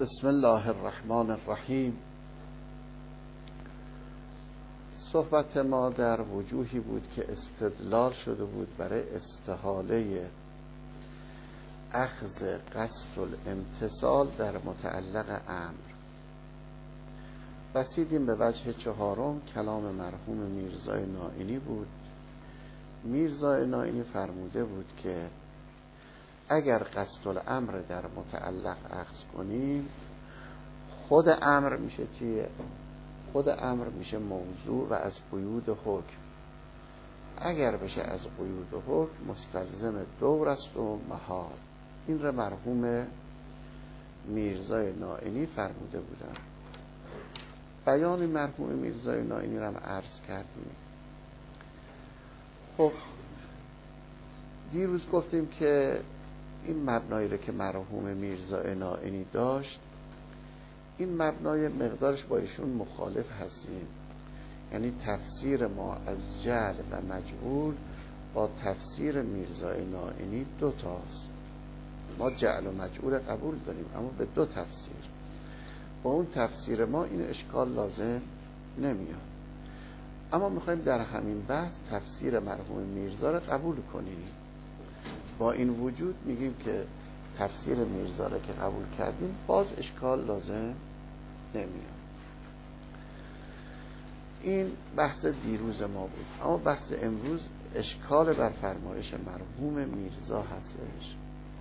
بسم الله الرحمن الرحیم. صحبت ما در وجوهی بود که استدلال شده بود برای استحاله اخذ قصد الامتثال در متعلق امر. رسیدیم به وجه چهارم، کلام مرحوم میرزای نائینی بود. میرزای نائینی فرموده بود که اگر قصد الامر در متعلق اخذ کنیم، خود امر میشه چیه؟ خود امر میشه موضوع و از قیود حکم. اگر بشه از قیود حکم مستلزم دور است و محال. این را مرحوم میرزای نائینی فرموده بودن. بیان مرحوم میرزای نائینی را هم عرض کردیم. خب دیروز گفتیم که این مبنایی رو که مرحوم میرزای نائینی داشت، این مبنای مقدارش با ایشون مخالف هستیم. یعنی تفسیر ما از جعل و مجعول با تفسیر میرزای نائینی دو تاست. ما جعل و مجعول قبول داریم، اما به دو تفسیر. با اون تفسیر ما این اشکال لازم نمیاد. اما میخوایم در همین بحث تفسیر مرحوم میرزا رو قبول کنیم. با این وجود میگیم که تفسیر میرزا رو که قبول کردیم باز اشکال لازم نمیاد. این بحث دیروز ما بود. اما بحث امروز اشکال بر فرمایش مرحوم میرزا هستش.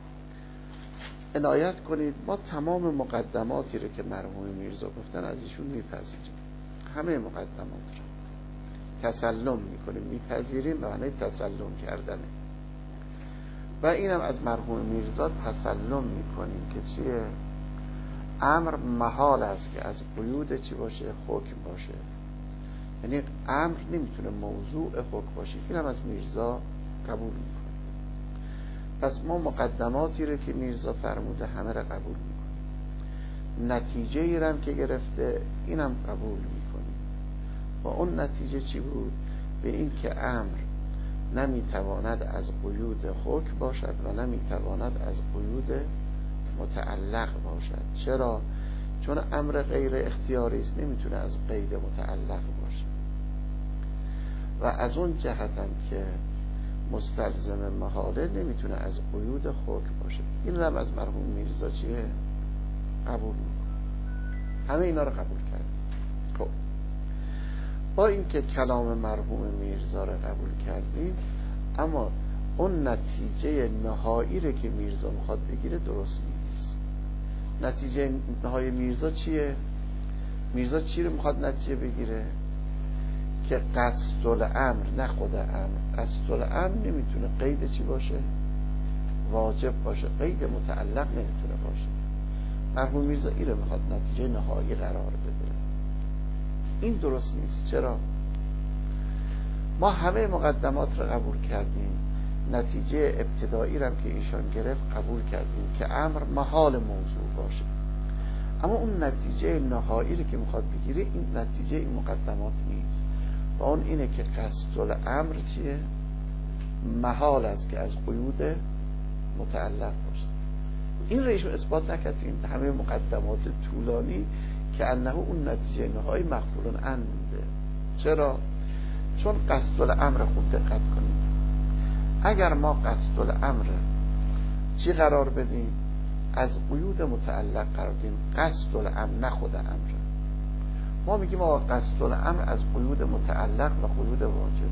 عنایت کنید، ما تمام مقدماتی رو که مرحوم میرزا گفتن از ایشون میپذیریم. همه مقدمات رو تسلم میکنیم، میپذیریم به معنی تسلم کردنه. و اینم از مرحوم میرزا تسلم میکنیم که چیه؟ امر محال است که از قیود چی باشه؟ حکم باشه. یعنی امر نمیتونه موضوع حکم باشه. اینم از میرزا قبول میکنیم. پس ما مقدماتی رو که میرزا فرموده همه رو قبول میکنیم. نتیجه ای رو هم که گرفته اینم قبول میکنیم. و اون نتیجه چی بود؟ به این که امر نمیتواند از قیود حکم باشد و نمیتواند از قیود متعلق باشد. چرا؟ چون امر غیر اختیاری است، نمیتونه از قید متعلق باشه. و از اون جهت هم که مستلزم محاله نمیتونه از قیود حکم باشه. این رو هم از مرحوم میرزا چیه؟ قبول میکنه. همه اینا رو قبول کرد. خب با اینکه کلام مرحوم میرزا رو قبول کردیم، اما اون نتیجه نهایی رو که میرزا میخواد بگیره درست نیست. نتیجه نهایی میرزا چیه؟ میرزا چی رو میخواد نتیجه بگیره؟ که قصد الامر، نه خود امر. قصد الامر نمیتونه قید چی باشه؟ واجب باشه. قید متعلق نمیتونه باشه. مرحوم میرزا این رو میخواد نتیجه نهایی قرار بده. این درست نیست. چرا؟ ما همه مقدمات رو قبول کردیم. نتیجه ابتدایی رو هم که ایشان گرفت قبول کردیم که امر محال موضوع باشه. اما اون نتیجه نهایی رو که میخواد بگیره، این نتیجه این مقدمات نیست. و اون اینه که قصد الامر چیه؟ محال است که از قیود متعلق باشه. این رو ایشون اثبات نکرد. این همه مقدمات طولانی که انه اون نتیجه نهایی مغفور عنه. چرا؟ چون قصد الامر خوب دقت کنیم. اگر ما قصد الامر چی قرار بدیم؟ از قیود متعلق قرار بدیم. قصد الامر، نه خود امر. ما میگیم آقا قصد الامر از قیود متعلق و قیود واجب.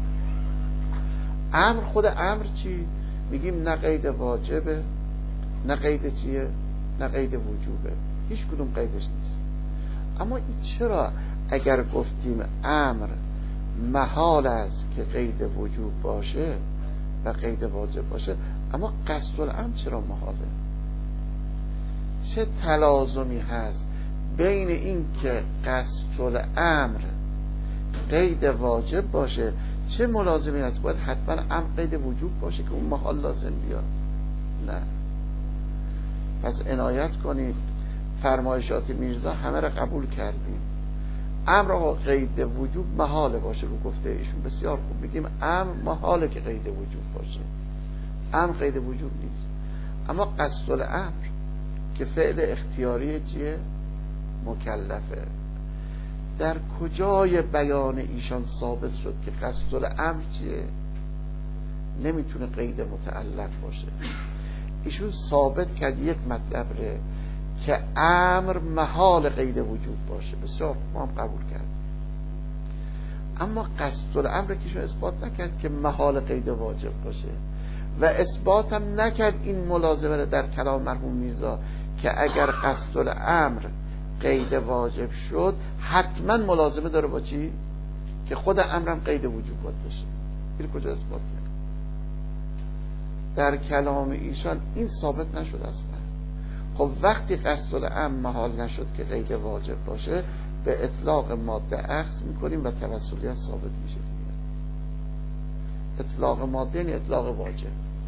امر، خود امر چی؟ میگیم نه قید واجبه، نه قید چیه؟ نه قید وجوبه. هیچ کدوم قیدش نیست. اما این چرا اگر گفتیم امر محال است که قید وجوب باشه و قید واجب باشه، اما قصد الامر چرا محاله؟ چه تلازمی هست بین این که قصد الامر قید واجب باشه، چه ملازمی هست باید حتما امر قید وجوب باشه که اون محال لازم بیاد؟ نه. پس عنایت کنید، فرمایشات میرزا همه را قبول کردیم. امر آقا قید وجوب محاله باشه. رو گفته ایشون بسیار خوب. میگیم امر محاله که قید وجوب باشه. امر قید وجوب نیست. اما قصد الامر که فعل اختیاری چیه؟ مکلفه. در کجای بیان ایشان ثابت شد که قصد الامر چیه؟ نمیتونه قید متعلق باشه. ایشون ثابت کرد یک مطلب ره که امر محال قید وجوب باشه. بسیار ما هم قبول کرد. اما قصد الامر که ایشون اثبات نکرد که محال قید واجب باشه و اثبات هم نکرد این ملازمه رو در کلام مرحوم میرزا که اگر قصد الامر قید واجب شد حتما ملازمه داره با چی؟ که خود امرم قید وجوب باید بشه. این کجا اثبات کرد؟ در کلام ایشان این ثابت نشد اصلا. خب وقتی قصد الامر محال نشد که قید واجب باشه، به اطلاق ماده اخذ میکنیم و توسلیت ثابت میشه دیگه. اطلاق ماده یعنی اطلاق واجب.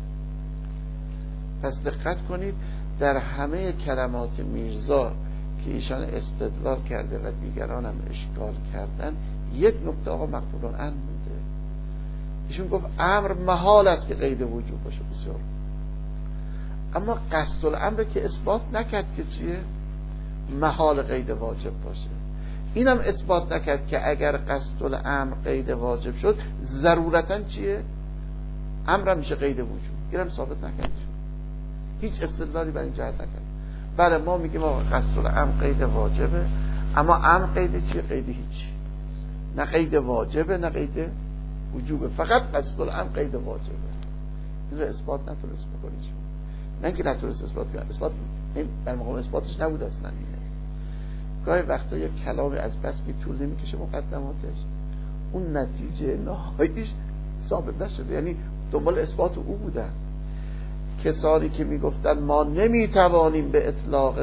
پس دقت کنید در همه کلمات میرزا که ایشان استدلال کرده و دیگران هم اشکال کردن، یک نکته آقا مقبولان ان بوده. ایشون گفت امر محال است که قید وجوب باشه. بسیار. اما قصد الامر که اثبات نکرد که چیه؟ محال قید واجب باشه. اینم اثبات نکرد که اگر قصد الامر قید واجب شد ضرورتاً چیه؟ امر میشه قید وجوب. اینم ثابت نکرد. هیچ استدلالی برای این جهت نکرد. بله ما میگیم آقا قصد الامر قید واجبه، اما امر قید چیه؟ قید هیچ. نه قید واجبه نه قید وجوبه، فقط قصد الامر قید واجبه. این رو اثبات نتونست بکنید. نه اینکه نتونست اثبات کنه، اثبات این در مقام اثباتش نبود اصلا. اینه گاهی وقتا یک کلامی از بس که طول نمیکشه مقدماتش، اون نتیجه نهاییش ثابت نشده، یعنی دنبال اثبات او بودن. کسانی که میگفتن ما نمیتوانیم به اطلاق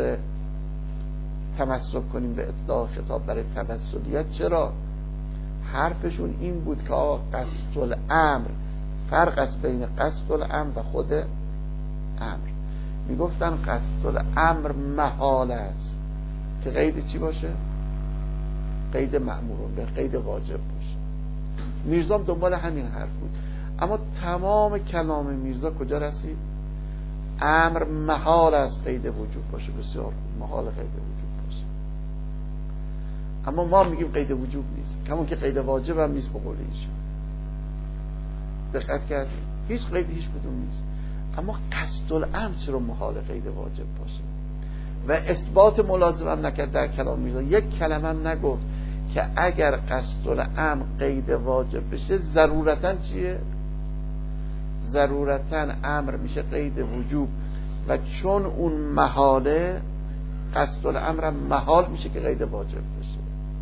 تمسک کنیم به اطلاق خطاب برای توسلیت، چرا؟ حرفشون این بود که آقا قصد الامر فرق است بین قصد الامر و خود امر. میگفتن قصد الامر محال است که قید چی باشه؟ قید مأمورون به قید واجب باشه. میرزا دنبال همین حرف بود. اما تمام کلام میرزا کجا رسید؟ امر محال است قید وجوب باشه. بسیار محال قید وجوب باشه. اما ما میگیم قید وجوب نیست، کمون که قید واجب هم نیست به قول ایشون. دقت کردید؟ هیچ قید هیچ کدوم نیست. اما قصد الامر چرا محال قید واجب باشه؟ و اثبات ملازم هم نکرد در کلام میرزا. یک کلمه هم نگفت که اگر قصد الامر قید واجب بشه ضرورتاً چیه؟ ضرورتاً امر میشه قید وجوب و چون اون محاله قصد الامر محال میشه که قید واجب بشه.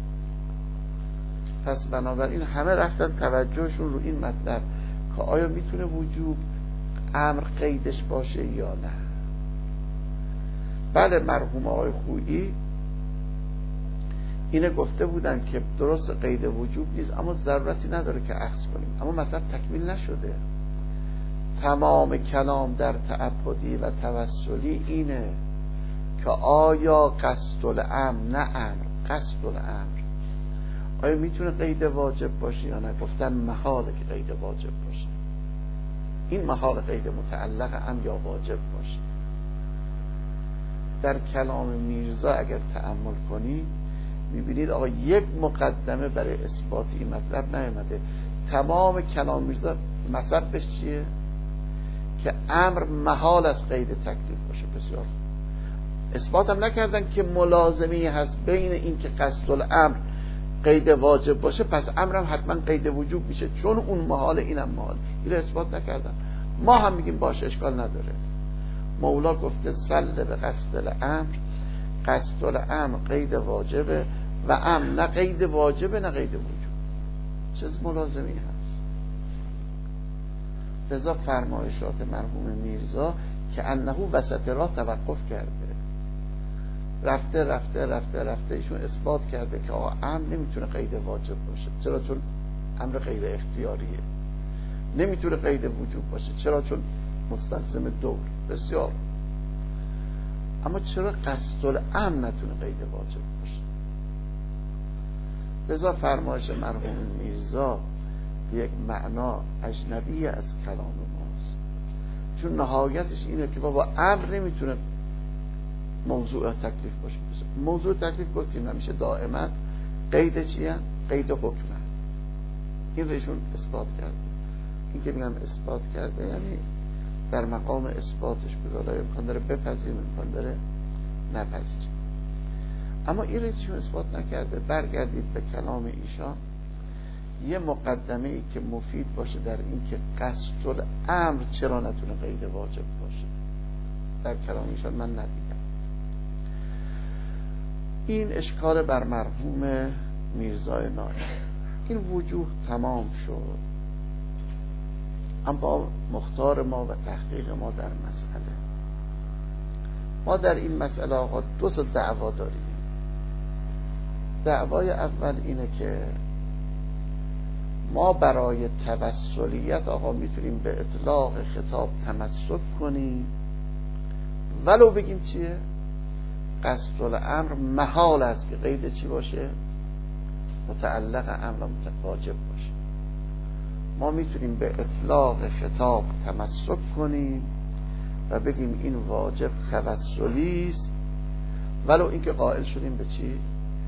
پس بنابراین همه رفتن توجهشون رو این مطلب که آیا میتونه وجوب امر قیدش باشه یا نه. بله مرحوم آقای خویی اینه گفته بودن که درست قید وجوب نیست، اما ضرورتی نداره که اخذ کنیم. اما مثلا تکمیل نشده. تمام کلام در تعبدی و توسلی اینه که آیا قصد الامر نه امر، قصد الامر آیا میتونه قید واجب باشه یا نه؟ گفتن محاله که قید واجب باشه. این محال قید متعلق ام یا واجب باشه. در کلام میرزا اگر تأمل کنی میبینید آقا یک مقدمه برای اثبات این مطلب نیامده. تمام کلام میرزا مطلبش چیه؟ که امر محال از قید تکلیف باشه. بسیار اثبات هم نکردن که ملازمی هست بین این که قصد الامر قید واجب باشه پس امرم حتما قید وجوب میشه چون اون محال اینم محال. این رو اثبات نکردن. ما هم میگیم باشه اشکال نداره. مولا گفته سل به قصد الامر، قصد الامر قید واجبه و امر نه قید واجبه نه قید وجوب. چه ملازمی هست؟ لذا فرمایشات مرحوم میرزا که انه وسط راه توقف کرده، رفته ایشون اثبات کرده که آقا امر نمیتونه قید واجب باشه. چرا؟ چون امر غیر اختیاریه. نمیتونه قید وجوب باشه. چرا؟ چون مستلزم دور. بسیار. اما چرا قصد الامر نتونه قید واجب باشه؟ لذا فرمایش مرحوم میرزا یک معنا اجنبی از کلام ماست، چون نهایتش اینه که بابا امر نمیتونه موضوع تکلیف باشه. موضوع تکلیف گفتیم همیشه دائما قید چیه؟ قید حکمه. این رشون اثبات کرده. این که میگم اثبات کرده یعنی در مقام اثباتش بگه امکان داره بپذیریم، امکان داره نپذیریم. اما این رشون اثبات نکرده. برگردید به کلام ایشان، یه مقدمه ای که مفید باشه در این که قصد الامر چرا نتونه قید واجب باشه، در کلام ایشان من ندیدم. این اشکال بر مرحوم میرزای نایی. این وجوه تمام شد، اما مختار ما و تحقیق ما در مسئله، ما در این مسئله آقا دو تا دعوا داریم. دعوای اول اینه که ما برای توسلیت آقا میتونیم به اطلاق خطاب تمسک کنیم ولو بگیم چیه؟ قصد الامر محال است که قید چی باشه؟ متعلق امر واجب باشه. ما میتونیم به اطلاق خطاب تمسک کنیم و بگیم این واجب توسلی است ولو اینکه قائل شدیم به چی؟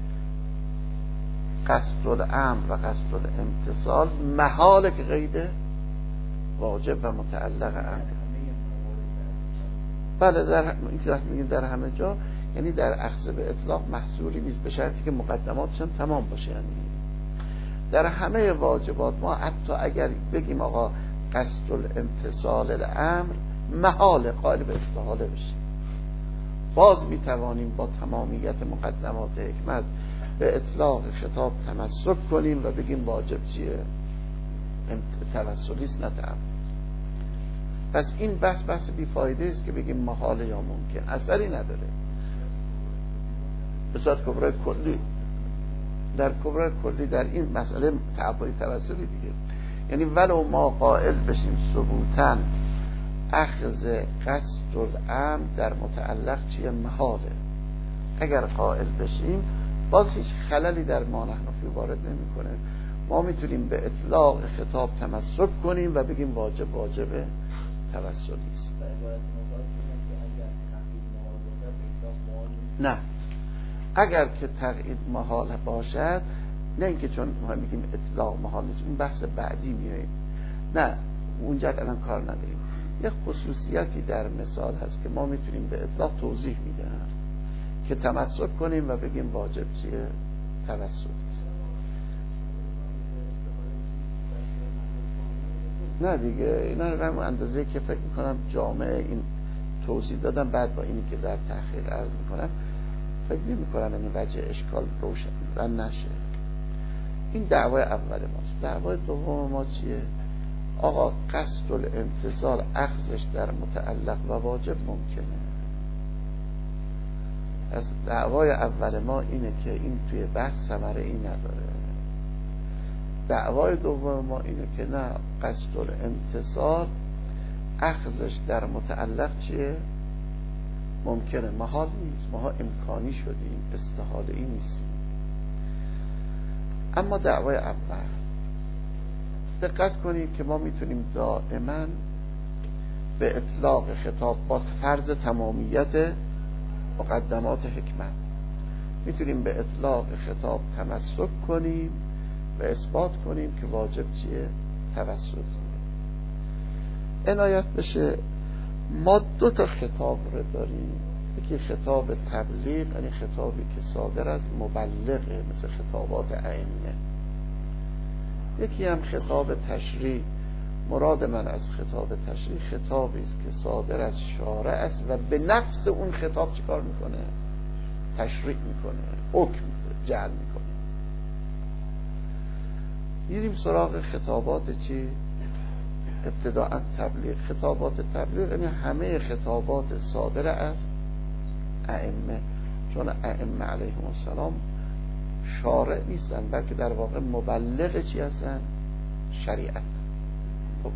قصد الامر و قصد الامتصال محاله که قید واجب و متعلق امر. بله، در این که میگیم در همه جا یعنی در اخذ به اطلاق محصوری نیست، به شرطی که مقدماتش هم تمام باشه. یعنی در همه واجبات ما حتی اگر بگیم آقا قصد الامتصال الامر محال قائل به استحاله بشه، باز میتوانیم با تمامیت مقدمات حکمت به اطلاق خطاب تمسک کنیم و بگیم واجب چیه؟ توسلی است نه تعبد. پس این بحث بیفایده است که بگیم محال یا ممکن، اثری نداره. به صورت کبرای کلی، در کبرای کلی در این مسئله تعبد توسلی دیگه، یعنی ولو ما قائل بشیم ثبوتاً اخذ قصد الامر در متعلق چیه؟ محاله. اگر قائل بشیم باز هیچ خللی در ما نحنفی وارد نمیکنه. ما میتونیم به اطلاق خطاب تمسک کنیم و بگیم واجب توسلی است. نه، اگر که تقیید محال باشد، نه اینکه چون ما میگیم اطلاق محال نیست، اون بحث بعدی میاییم، نه اونجا الان کار نداریم. یک خصوصیتی در مثال هست که ما میتونیم به اطلاق توضیح میدیم که تمسک کنیم و بگیم واجب چیه؟ توسلی است. نه دیگه اینا رو اندازه که فکر میکنم جامعه این توضیح دادم، بعد با اینی که در تحقیق عرض میکنم فکر نمیکنم این وجه اشکال روشن نشه. این دعوای اول ماست. دعوای دوم ما چیه؟ آقا قصد الامتصال اخذش در متعلق و واجب ممکنه. از دعوای اول ما اینه که این توی بحث ثمره ای نداره. دعوای دوم ما اینه که نه، قصد الامتصال اخذش در متعلق چیه؟ ممکنه، محال نیست. ما امکانی شدیم، استحاله ای نیستیم. اما دعوای اول دقت کنید که ما میتونیم دائما به اطلاق خطاب با فرض تمامیت مقدمات حکمت میتونیم به اطلاق خطاب تمسک کنیم و اثبات کنیم که واجب چیه؟ توسلیه. عنایت بشه ما دو تا خطاب رو داریم. یکی خطاب تبلیغ، یعنی خطابی که صادر از مبلغه مثل خطابات ائمه. یکی هم خطاب تشریع. مراد من از خطاب تشریع خطابی است که صادر از شارع است و به نفس اون خطاب چیکار میکنه؟ تشریع میکنه، حکم جعل میکنه. میریم سراغ خطابات چی؟ ابتداء تبلیغ. خطابات تبلیغ یعنی همه خطابات صادر از ائمه، چون ائمه علیهم السلام شارع نیستن بلکه در واقع مبلغ چی هستن؟ شریعت. خب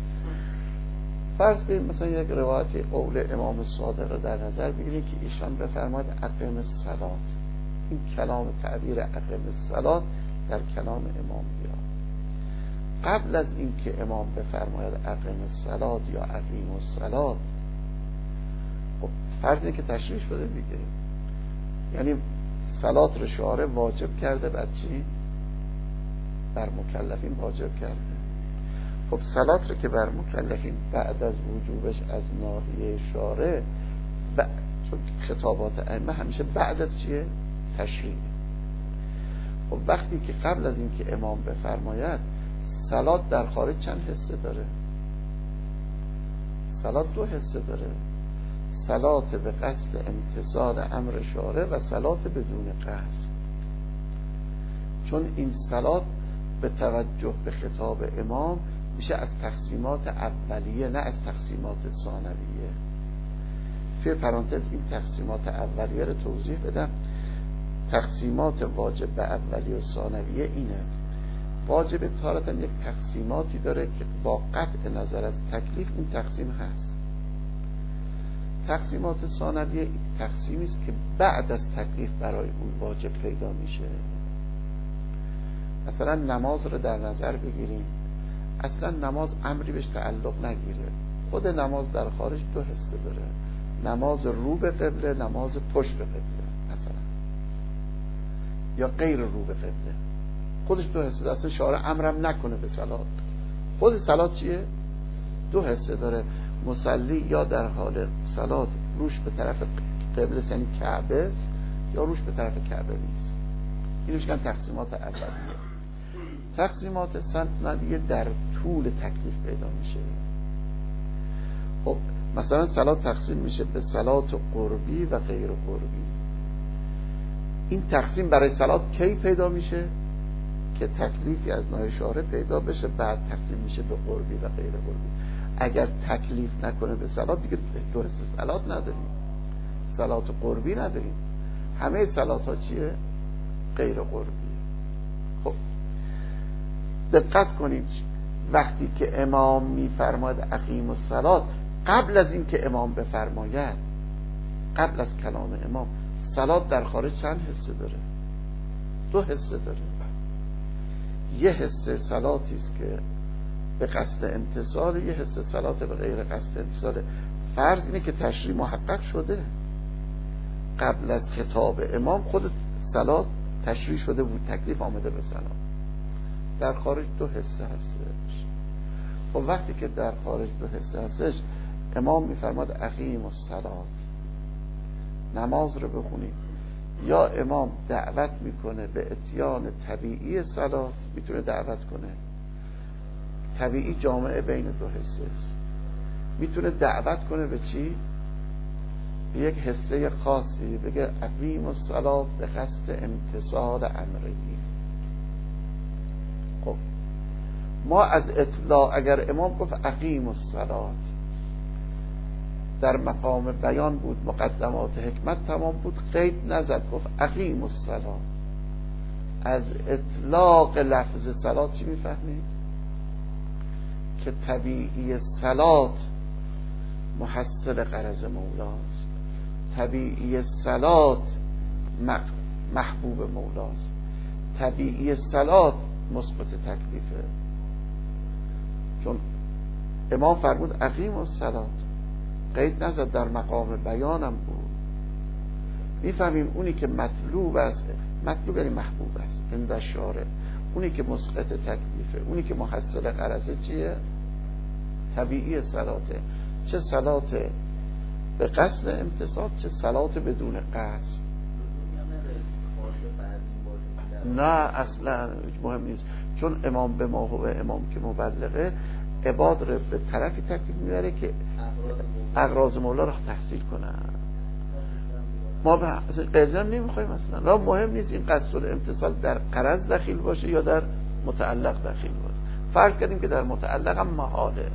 فرض کنید مثلا یک روایت قول امام صادق رو در نظر بگیرید که ایشان بفرماید اقیم الصلاة. این کلام تعبیر اقیم الصلاة در کلام امام بیاد. قبل از این که امام بفرماید اقیم الصلاة یا اقیم الصلاة، خب فرض اینه که تشریح شده دیگه. یعنی صلات رو شارع واجب کرده بر چی؟ بر مکلفین واجب کرده. خب صلات رو که بر مکلفین بعد از وجوبش از ناحیه شارع، چون خطابات ائمه همیشه بعد از چیه؟ تشریع. خب وقتی که قبل از این که امام بفرماید، صلات در خارج چند حصه داره؟ صلات 2 حصه داره، صلات به قصد امتثال امر شارع و صلات بدون قصد. چون این صلات به توجه به خطاب امام میشه از تقسیمات اولیه، نه از تقسیمات ثانویه. توی پرانتز این تقسیمات اولیه رو توضیح بدم. تقسیمات واجب به اولیه و ثانویه اینه: واجب تارة یک تقسیماتی داره که با قطع نظر از تکلیف این تقسیم هست. تقسیمات ثانویه تقسیمی است که بعد از تکلیف برای اون واجب پیدا میشه. مثلا نماز رو در نظر بگیریم، اصلا نماز امری بهش تعلق نگیره، خود نماز در خارج 2 حصه داره: نماز رو به قبله، نماز پشت به قبله مثلا، یا غیر رو به قبله. خودش 2 حصه داره. اصلا شارع امرم نکنه به صلات. خود صلات چیه؟ 2 حصه داره: مصلی یا در حال صلات روش به طرف قبله یعنی کعبه است، یا روش به طرف کعبه نیست. اینوش کن تقسیمات اولیه. تقسیمات ثانویه در طول تکلیف پیدا میشه. خب مثلا صلات تقسیم میشه به صلات قربی و غیر قربی. این تقسیم برای صلات کی پیدا میشه؟ که تکلیفی از ناحیه شارع پیدا بشه، بعد تقسیم میشه به قربی و غیر قربی. اگر تکلیف نکنه به صلات، دیگه 2 حصه صلات نداریم، صلات قربی نداریم. همه صلات ها چیه؟ غیر قربیه. خب دقت کنید، وقتی که امام میفرماید اقیم الصلات، قبل از این که امام بفرماید، قبل از کلام امام، صلات در خارج چند حصه داره؟ 2 حصه داره. یه حصه صلاتی است که به قصد امتثال، یه حصه صلات به غیر قصد امتثال. فرض اینه که تشریع محقق شده، قبل از خطاب امام خود صلات تشریع شده بود، تکلیف آمده به صلات. در خارج 2 حصه هستش. خب وقتی که در خارج 2 حصه هستش، امام میفرماد اقیم الصلات، نماز رو بخونید. یا امام دعوت میکنه به اتیان طبیعی صلات، میتونه دعوت کنه، طبیعی جامعه بین 2 حصه است. میتونه دعوت کنه به چی؟ به یک حصه خاصی، بگه اقیم الصلات به قصد امتثال امرهی. خب ما از اطلاع، اگر امام گفت اقیم الصلات، در مقام بیان بود، مقدمات حکمت تمام بود، قید نزد، گفت اقیم الصلات. از اطلاق لفظ صلات چی میفهمیم؟ که طبیعی صلات محصل غرض مولاست، طبیعی صلات محبوب مولاست، طبیعی صلات مثبت تکلیفه. چون امام فرمود اقیم الصلات، قید نزد، در مقام بیانم بود. میفهمیم اونی که مطلوب است، مطلوب یعنی محبوب است عند شارع، اونی که مسقط تکلیفه، اونی که محصل غرضه چیه؟ طبیعی صلاته. چه صلات به قصد امتصاب، چه صلات بدون قصد. نه اصلا مهم نیست، چون امام به ما و امام که مبلغه، عباد رو به طرفی تکلیف میبره که اغراض مولا رو تحصیل کنن. ما به قضیه نمیخوایم اصلا. را مهم نیست این قصد الامتصال در غرض دخیل باشه یا در متعلق دخیل باشه. فرض کردیم که در متعلق هم محاله.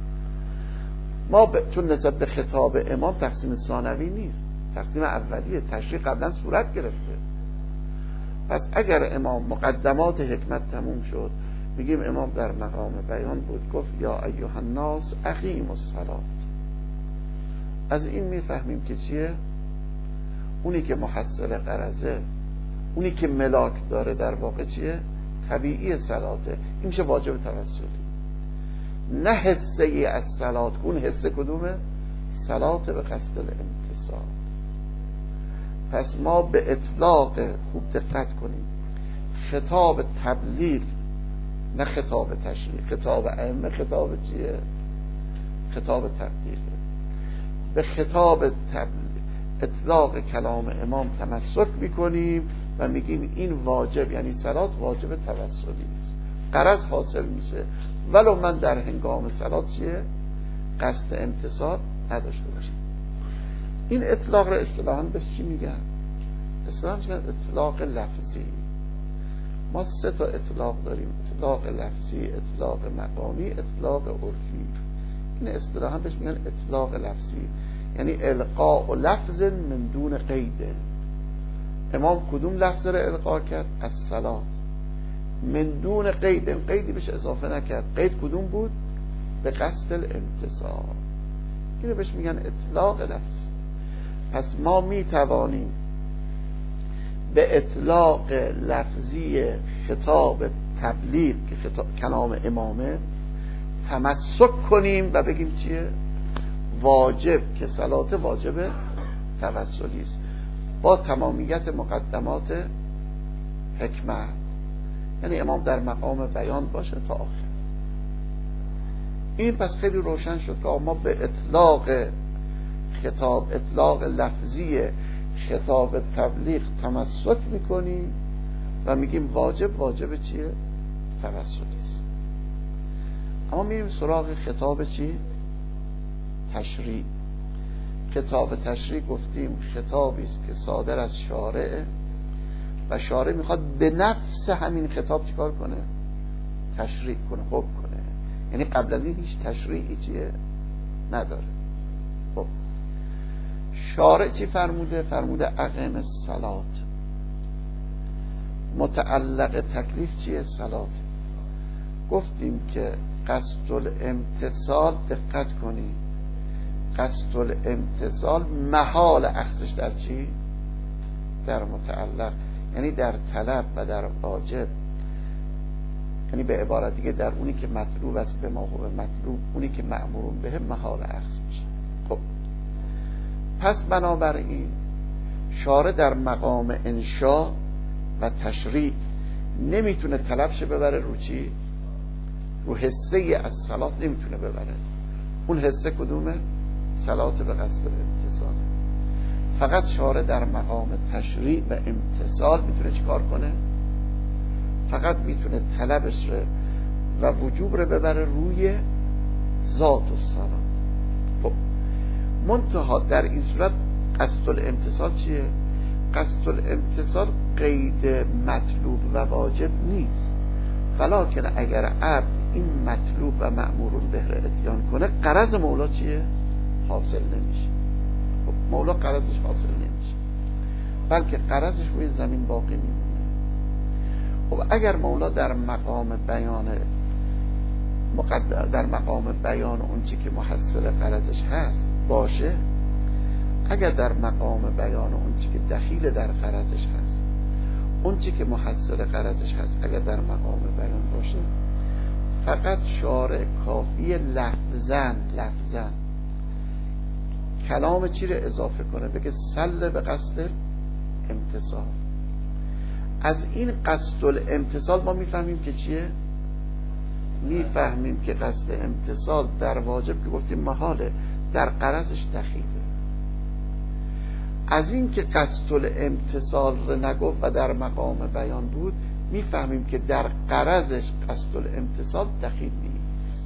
ما چون نسبت به خطاب امام تقسیم ثانوی نیست، تقسیم اولیه، تشریع قبلا صورت گرفته. پس اگر امام مقدمات حکمت تموم شد، میگیم امام در مقام بیان بود، گفت یا ایها الناس اقیموا الصلاة. از این میفهمیم که چیه؟ اونی که محصل غرضه، اونی که ملاک داره، در واقع چیه؟ طبیعی صلاته. این میشه واجب توسلی، نه حصه ای از صلات. اون حصه کدومه؟ صلات به قصد الامتصال. امتصال. پس ما به اطلاق، خوب دقت کنیم، خطاب تبلیغ نه خطاب تشریع، خطاب ائمه خطاب چیه؟ خطاب تبلیغه. به خطاب اطلاق کلام امام تمسک میکنیم و میگیم این واجب، یعنی صلات واجب توسلی است، غرض حاصل میشه ولو من در هنگام صلات چیه؟ قصد امتصال نداشته باشم. این اطلاق را اصطلاحاً به چی میگن؟ اصطلاحاً میگن اطلاق لفظی. ما 3 تا اطلاق داریم: اطلاق لفظی، اطلاق مقامی، اطلاق عرفی. این اصطلاحاً بهش میگن اطلاق لفظی، یعنی القاء لفظ من دون قیده. امام کدوم لفظ را القا کرد؟ الصلاة، من دون قید، قیدی بهش اضافه نکرد. قید کدوم بود؟ به قصد الامتصال. اینو بهش میگن اطلاق لفظ. پس ما میتوانیم به اطلاق لفظی خطاب تبلیغ که کلام امامه تمسک کنیم و بگیم چیه؟ واجب، که صلات واجب توسلی است با تمامیت مقدمات حکمت، یعنی امام در مقام بیان باشه تا آخر. این پس خیلی روشن شد که ما به اطلاق خطاب، اطلاق لفظی خطاب تبلیغ تمسک میکنیم و میگیم واجب چیه؟ توسلی است. اما میریم سراغ خطاب چی؟ تشریع. خطاب تشریع گفتیم خطابی است که صادر از شارع و شارع میخواد به نفس همین خطاب چیکار کنه؟ تشریع کنه، حکم کنه. یعنی قبل از این هیچ تشریعی چیه؟ نداره. خب شارع چی فرموده؟ فرموده اقیم الصلات. متعلق تکلیف چیه؟ صلات. گفتیم که قصد الامتصال، دقت کنی، قصد الامتصال محال اخذش در چی؟ در متعلق، یعنی در طلب و در واجب، یعنی به عبارت دیگه در اونی که مطلوب است به ما هو مطلوب، اونی که مأمورون به محال اخذ میشه. خب پس بنابراین شارع در مقام انشاء و تشریع نمیتونه طلبش ببره رو چی؟ رو حصه از صلات نمیتونه ببره. اون حصه کدومه؟ صلات به قصد امتصال. فقط شارع در مقام تشریع و امتصال میتونه چیکار کنه؟ فقط میتونه طلبش رو و وجوب رو ببره روی ذات الصلات. خب منتها در این صورت قصد الامتصال چیه؟ قصد الامتصال قید مطلوب و واجب نیست، ولکن اگر عبد این مطلوب و مأمورون به اتیان کنه، غرض مولا چیه؟ حاصل نمیشه. خب مولا غرضش حاصل نمیشه، بلکه غرضش روی زمین باقی میمونه. خب اگر مولا در مقام بیان در مقام بیان اون چی که محصل غرضش هست باشه، اگر در مقام بیان اون چی که دخیل در غرضش هست، اون چی که محصل غرضش هست اگر در مقام بیان باشه، فقط شارع کافی لفظاً کلام چی رو اضافه کنه؟ بگه سل به قصد امتصال. از این قصد الامتصال ما میفهمیم که چیه؟ میفهمیم که قصد امتصال در واجب که گفتیم محاله، در غرضش دخیله. از این که قصد الامتصال رو نگفت و در مقام بیان بود، میفهمیم که در غرضش قصد الامتصال دخیل نیست.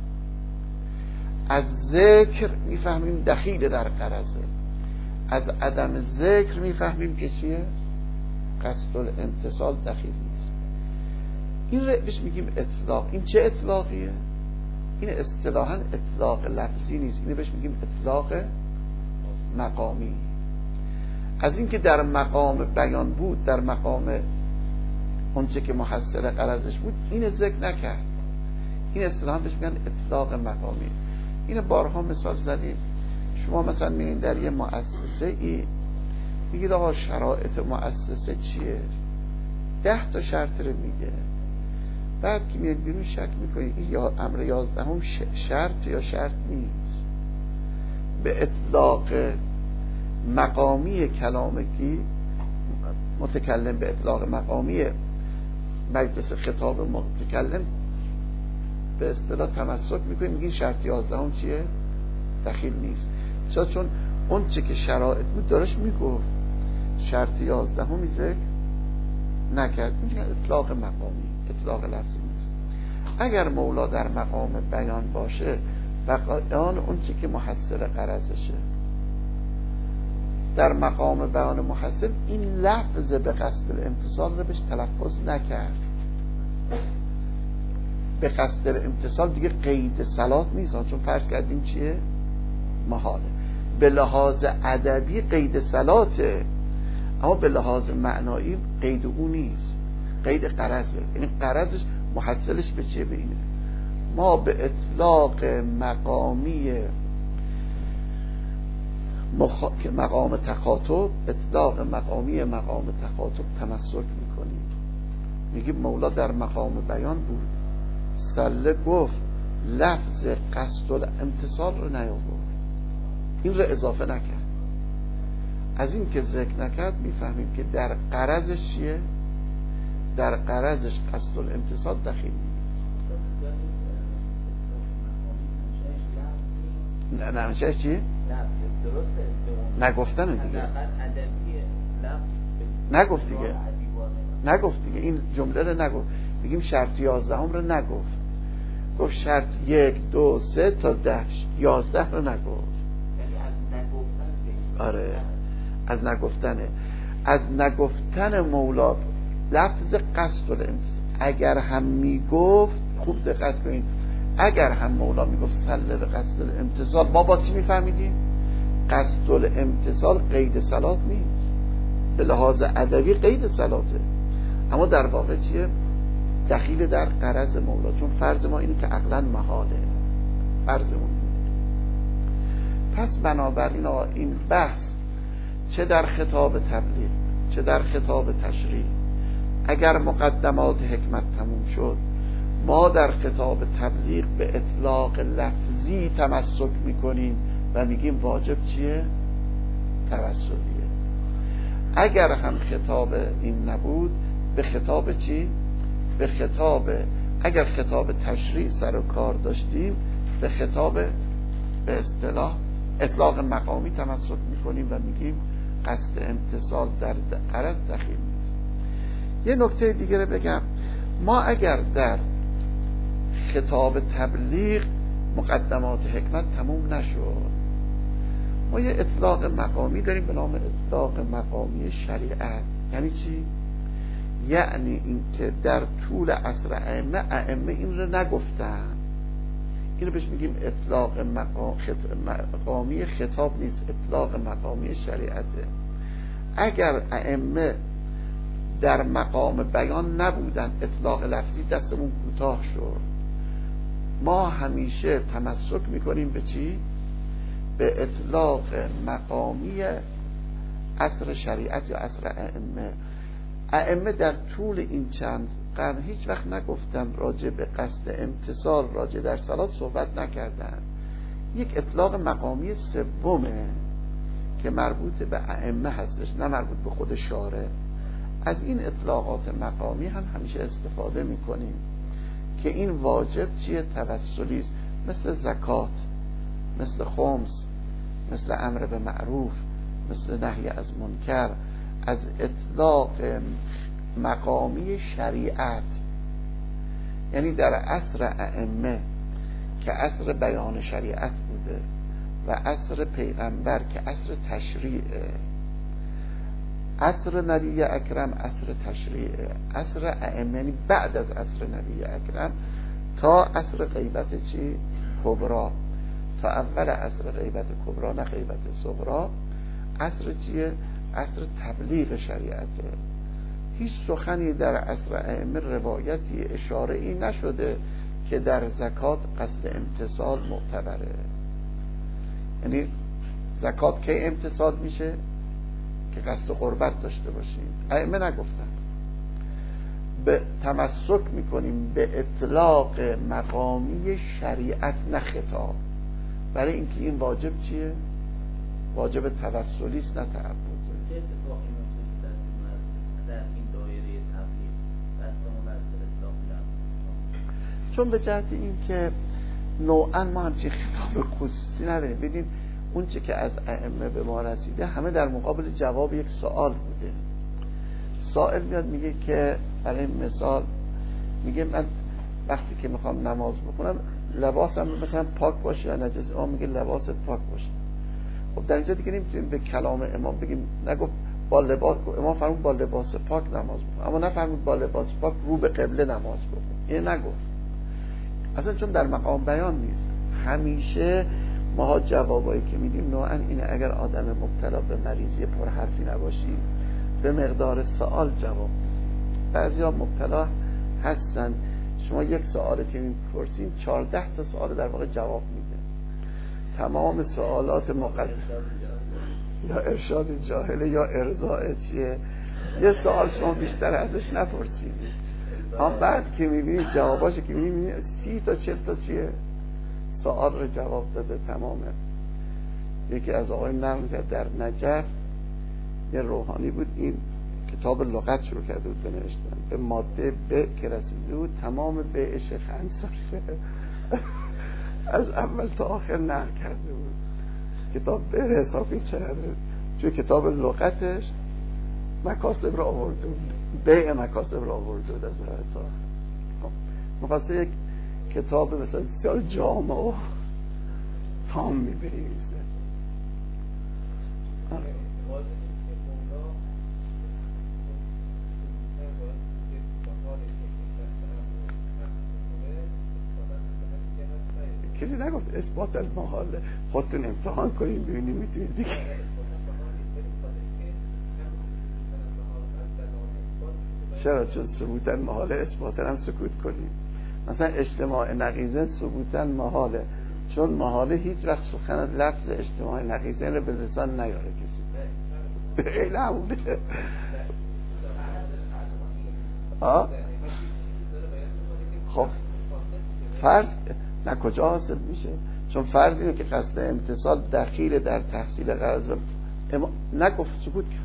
از ذکر میفهمیم دخیل در غرضه، از عدم ذکر میفهمیم که چیه؟ قصد الامتصال دخیل نیست. این رو بهش میگیم اطلاق. این چه اطلاقیه؟ این اصطلاحاً اطلاق لفظی نیست، اینو بهش میگیم اطلاق مقامی. از این که در مقام بیان بود، در مقام اونچه که محصل غرضش بود، این ذکر نکرد. این اصطلاحاً بهش میگن اطلاق مقامی. اینو بارها مثال زدیم. شما مثلا میرین در یه مؤسسه ای، میگید آقا شرایط مؤسسه چیه؟ 10 تا شرط رو میگه. بعد که میاد بیرون شک میکنید این یا امر 11 شرط یا شرط نیست. به اطلاق مقامی کلامکی متکلم به اطلاق مقامی مجلس خطاب متکلم به اصطلاح تمسک میکنیم، میگین شرط 11 چیه؟ دخیل نیست. چون اون چه که شرایط بود دارش میگفت، شرط 11 ذکر نکرد، میگن اطلاق مقامی، اطلاق لفظی نیست. اگر مولا در مقام بیان باشه و بیان اون چه که محصل غرضشه، در مقام بیان محصل این لفظ به قصد الامتصال رو بهش تلفظ نکرد. به قصد الامتصال دیگه قید صلات نیست، چون فرض کردیم چیه؟ محاله. به لحاظ ادبی قید صلاته، اما به لحاظ معنایی قید اون نیست، قید غرضه. این غرضش محصلش به چه؟ به اینه ما به اطلاق مقامی مقام تخاطب، اطلاق مقام تخاطب تمسک میکنیم. میگیم مولا در مقام بیان بود، سله گفت لفظ قصد الامتصال رو نیاورد، این رو اضافه نکرد. از این که ذکر نکرد میفهمیم که در غرضش چیه؟ در غرضش قصد الامتصال دخیل نیست. نه منشأش چیه؟ نگفتن دیگه، نگفت دیگه این جمله رو نگفت. میگیم شرط 11 رو نگفت، گفت شرط 1 2 3 تا 10 11 رو نگفت. یعنی از نگفتن. آره از نگفتنه، از نگفتن مولا لفظ قصد الامتصال. اگر هم میگفت، خوب دقت کنید، اگر هم مولا میگفت سله به قصد الامتصال، ما باسی میفهمیدیم قصد الامتصال قید صلات نیست، به لحاظ ادبی قید صلاته، اما در واقع چیه؟ دخیل در غرض مولا. چون فرض ما اینه که عقلا محاله، فرضمون اینه. پس بنابراین این بحث چه در خطاب تبلیغ چه در خطاب تشریع، اگر مقدمات حکمت تموم شد، ما در خطاب تبلیغ به اطلاق لفظی تمسک میکنیم و میگیم واجب چیه؟ توسلیه. اگر هم خطاب این نبود، به خطاب چی؟ به خطاب، اگر خطاب تشریع سر و کار داشتیم، به خطاب به اصطلاح اطلاق مقامی تمسک میکنیم و میگیم قصد امتصال در غرض دخیل نیست. یه نکته دیگه رو بگم، ما اگر در خطاب تبلیغ مقدمات حکمت تموم نشد، ما یه اطلاق مقامی داریم به نام اطلاق مقامی شریعت. یعنی چی؟ یعنی این که در طول عصر ائمه این رو نگفتن، این رو بهش میگیم اطلاق مقامی خطاب نیست، اطلاق مقامی شریعته. اگر ائمه در مقام بیان نبودن، اطلاق لفظی دستمون کوتاه شد، ما همیشه تمسک میکنیم به چی؟ به اطلاق مقامی عصر شریعت یا عصر ائمه. ائمه در طول این چند قرن هیچ وقت نگفتن راجع به قصد امتصال، راجع در صلات صحبت نکردن. یک اطلاق مقامی سومه که مربوط به ائمه هستش، نه مربوط به خود شارع. از این اطلاقات مقامی هم همیشه استفاده میکنیم که این واجب چیه؟ توسلی است، مثل زکات، مثل خمس، مثل امر به معروف، مثل نهی از منکر. از اطلاق مقامی شریعت، یعنی در عصر ائمه که عصر بیان شریعت بوده و عصر پیغمبر که عصر تشریعه، عصر نبی اکرم عصر تشریعه، عصر ائمه یعنی بعد از عصر نبی اکرم تا عصر غیبت چی؟ کبرا، تا اول عصر غیبت کبرا نه غیبت صغرا. عصر چیه؟ عصر تبلیغ شریعته. هیچ سخنی در عصر ائمه روایتی اشاره ای نشده که در زکات قصد امتصال معتبره. یعنی زکات کی امتصال میشه؟ که قصد قربت داشته باشیم. ائمه نگفتن. به تمسک میکنیم به اطلاق مقامی شریعت نه خطاب، برای اینکه این واجب چیه؟ واجب توسلی است نه تعبد. چه اتفاقی میفته در این دایره تبلیغ دستمون از اصلاح لفظ؟ چون به جهت این که نوعا ما همچین خطاب خصوصی نداریم. ببینید اون چه که از ائمه به ما رسیده همه در مقابل جواب یک سوال بوده. سائل میاد میگه که برای مثال میگه من وقتی که میخوام نماز بخونم لباسم مثلا پاک باشه یا نجس؟ امام میگه لباس پاک باشه. خب در اینجا دیگه نمیتونیم به کلام امام بگیم، نگفت با لباس، امام فرمود با لباس پاک نماز بخون، اما نفرمود با لباس پاک رو به قبله نماز بخون. این نگفت اصلا، چون در مقام بیان نیست. همیشه ما جوابایی که میدیم نوعا اینه اگر آدم مبتلا به مریضی پرحرفی نباشی به مقدار سوال جواب میدیم. بعضیا مبتلا هستن شما یک سوال که میپرسین 14 تا سوال در واقع جواب میده. تمام سوالات یا ارشاد جاهله یا ارضاء چیه، یه سوال شما بیشتر ازش نپرسید، اما بعد که میبینید جواباشو که میبینید 30 تا 40 تا چیه سوال رو جواب داده تمامه. یکی از آقای نقل کرد در نجف یه روحانی بود، این کتاب لغت شروع کرده بود بنوشتن، به ماده ب که رسیده بود تمام به شیخ انصاری از اول تا آخر نقل کرده بود. کتاب به حسابی چقدر توی کتاب لغتش مکاسب رو آورده بود، بیع مکاسب رو آورده بود از تا مخواسته یک کتاب مثلا بسیار جامع و تام می‌بینیسه. کسی نگفت اثبات المحاله، خودتون امتحان کنید ببینید میتونید دیگه. چرا؟ چون ثبوتن محاله اثباتن هم سکوت کنید. مثلا اجتماع نقیضین ثبوتن محاله، چون محاله هیچ وقت سخن لفظ اجتماع نقیضین رو به لسان نیاره کسی. خیلی همونه. خب فرض نه کجا حاصل میشه؟ چون فرض اینه که قصد امتصال دخیل در تحصیل غرض نگفت، سکوت کرد.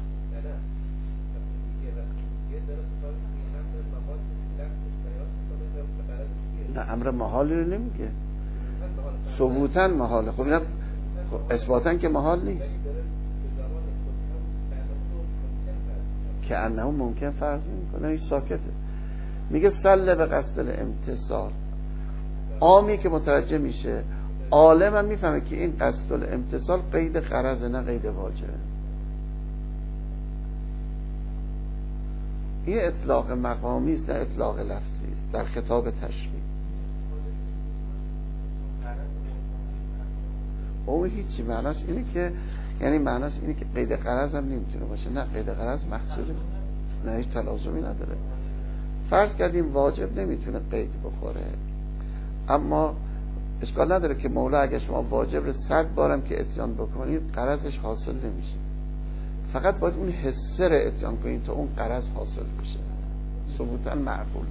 نه امر محالی رو نمیگه، ثبوتن محاله. خب اینا اثباتن که محال نیست، که انه ممکن فرض نمیکنه، هیچ ساکته. میگه سله به قصد الامتصال. عامی که متوجه میشه، عالم هم میفهمه که این قصد الامتصال قید غرض نه قید واجب. این اطلاق مقامی است نه اطلاق لفظی است در خطاب تشریع. اون هیچی معناش اینه که یعنی معناش اینه که قید غرض هم نمیتونه باشه. نه قید غرض محصوله، نه هیچ تلازمی نداره. فرض کردیم واجب نمیتونه قید بخوره، اما اشکال نداره که مولا اگه شما واجب رو 100 بارم که اتیان بکنید غرضش حاصل نمیشه، فقط باید اون حسه رو اتیان کنید تا اون غرض حاصل بشه. ثبوتاً معقوله.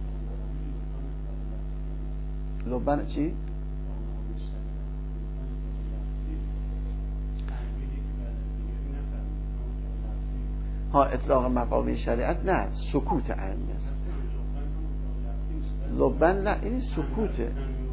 لبن چی؟ ها اطلاق مقامی شریعت نه، سکوت ائمه است. لبن نه، این سکوته،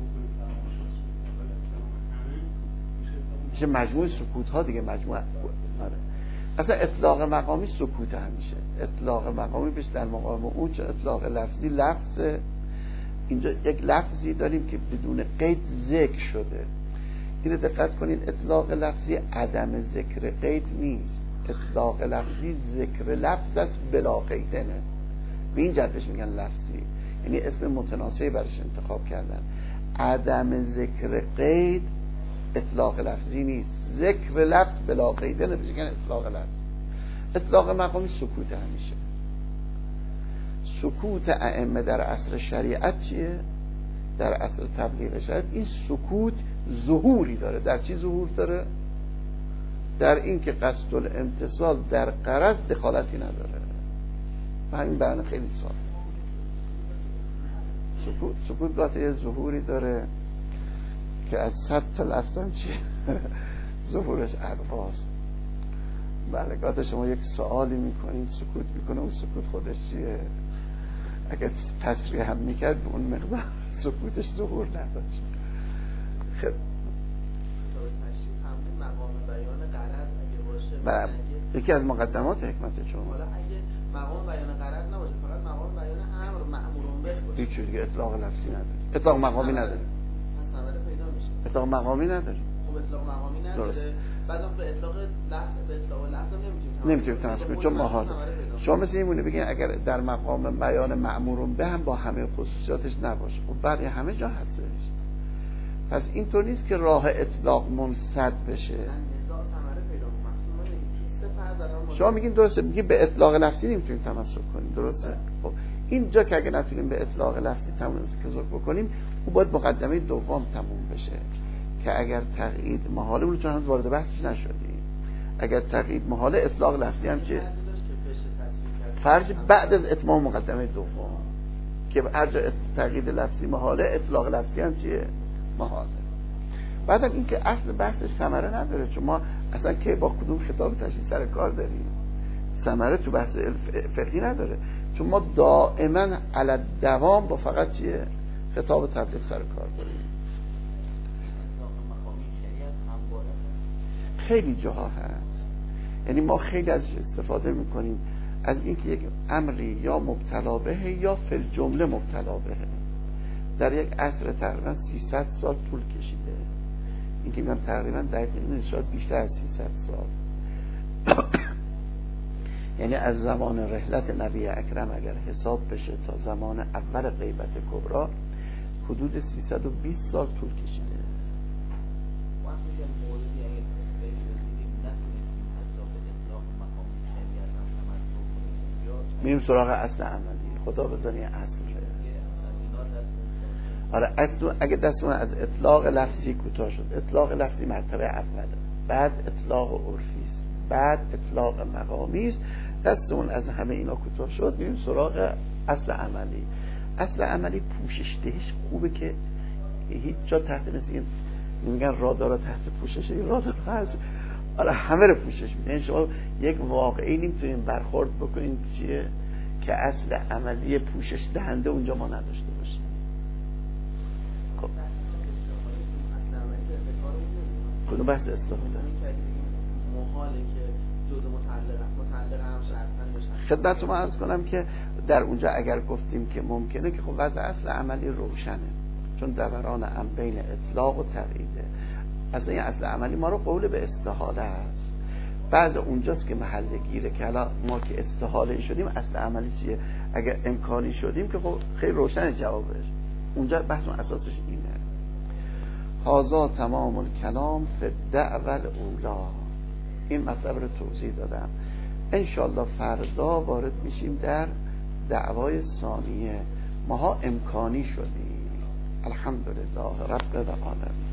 میشه مجموع سکوت ها دیگه، مجموع. آره. اصلا اطلاق مقامی سکوت همیشه. اطلاق مقامی بشه در مقام اون، چه اطلاق لفظی لفظ. اینجا یک لفظی داریم که بدون قید ذکر شده. اینو دقت کنین، اطلاق لفظی عدم ذکر قید نیست، اطلاق لفظی ذکر لفظ است بلا قیدنه. به این جهتش میگن لفظی، یعنی اسم متناسبی برش انتخاب کردن. عدم ذکر قید اطلاق لفظی نیست، ذکر لفظ بلا قیدنه بهش میگن اطلاق لفظ. اطلاق مقامی سکوت همیشه. سکوت ائمه در عصر شریعت چیه؟ در عصر تبلیغ شریعت این سکوت ظهوری داره. در چی ظهور داره؟ در این که قصد الامتصال در غرض دخالتی نداره. و همین بیان خیلی ساده. سکوت گاهی یه ظهوری داره که از 100 تا لفظ هم چیه ظهورش اقواست. بله گاهی شما یک سوالی میکنید سکوت میکنه، اون سکوت خودش چیه؟ اگر تصریح هم میکرد به اون مقدار سکوتش ظهور نداشت. خب مقام بیان غرض اگه باشه یکی از مقدمات حکمت شما. حالا اگه مقام بیان غرض نباشه، فقط مقام بیان امر مأمورون به باشه، هیچ چیز دیگه اطلاق لفظی نداره، اطلاق مقامی نداره. پس ثمره پیدا میشه. اطلاق مقامی نداره. خب اطلاق مقامی نداره. درست. بعدم به اطلاق لفظ به اطلاق لفظ نمیتونیم تمسک کنیم چون محال. شما مثل این مونه بگین اگر در مقام بیان مأمورون به هم با همه خصوصیاتش نباشه، خب بعد همه جا هستش. پس اینطور نیست که راه اطلاق منصد بشه. شما میگین درسته، میگین به اطلاق لفظی نمیتونیم تمسک کنیم، درسته؟ خب اینجا که اگه نتونیم به اطلاق لفظی تمسک بکنیم، او باید مقدمه دوم تموم بشه که اگر تقیید محاله، اون چون هنوز وارد بحثش نشدیم، اگر تقیید محاله اطلاق لفظی هم چه فرج بعد از اتمام مقدمه دوم که هر جا تقیید لفظی محاله اطلاق لفظی هم چیه؟ محاله. بعدم این که اصل بحثش ثمره نداره، چون ما اصلا که با کدوم خطاب تشریح سر کار داریم، ثمره تو بحث فقهی نداره، چون ما دائما علی دوام با فقط چیه؟ خطاب تبلیغ سر کار داریم. خیلی جاها هست، یعنی ما خیلی ازش استفاده میکنیم از اینکه یک امری یا مبتلا بهه یا فی الجمله مبتلا بهه. در یک عصر تقریبا 300 سال طول کشیده، این که میگم تقریبا دقیق نیست، شاید بیشتر از 300 سال یعنی از زمان رحلت نبی اکرم اگر حساب بشه تا زمان اول غیبت کبرا حدود 320 سال طول کشیده. میریم سراغ اصل عملی. خدا بزنی اصل. آره اصل اگه دستمون از اطلاق لفظی کوتاه شد، اطلاق لفظی مرتبه اوله، بعد اطلاق عرفی است، بعد اطلاق مقامی است، دستمون از همه اینا کوتاه شد، میریم سراغ اصل عملی. اصل عملی پوشش دهش خوبه که هیچ جا تحت مثل این میگن رادارا تحت پوشش، این رادار هست آره همه رو پوشش میده. شما یک واقعی نمیتونین برخورد بکنین چیه که اصل عملی پوشش دهنده اونجا ما نداشته باشیم. خب کدوم بحث استفاده محاله که جزء متعلق هم شرطاً بشه. خدمت شما عرض کنم که در اونجا اگر گفتیم که ممکنه که خب وضع اصل عملی روشنه، چون دوران هم بین اطلاق و تقییده. از این اصل عملی ما رو قول به استحاله است. بعض اونجاست که محل گیره که حالا ما که استحاله شدیم اصل عملی چیه؟ اگر امکانی شدیم که خب خیلی روشن جوابش. اونجا بحث اساسش اینه. هذا تمام الکلام فی الدعوى الاولی. این مطلب رو توضیح دادم. انشالله فردا وارد میشیم در دعوای ثانیه. ماها امکانی شدیم. الحمدلله رب العالمین.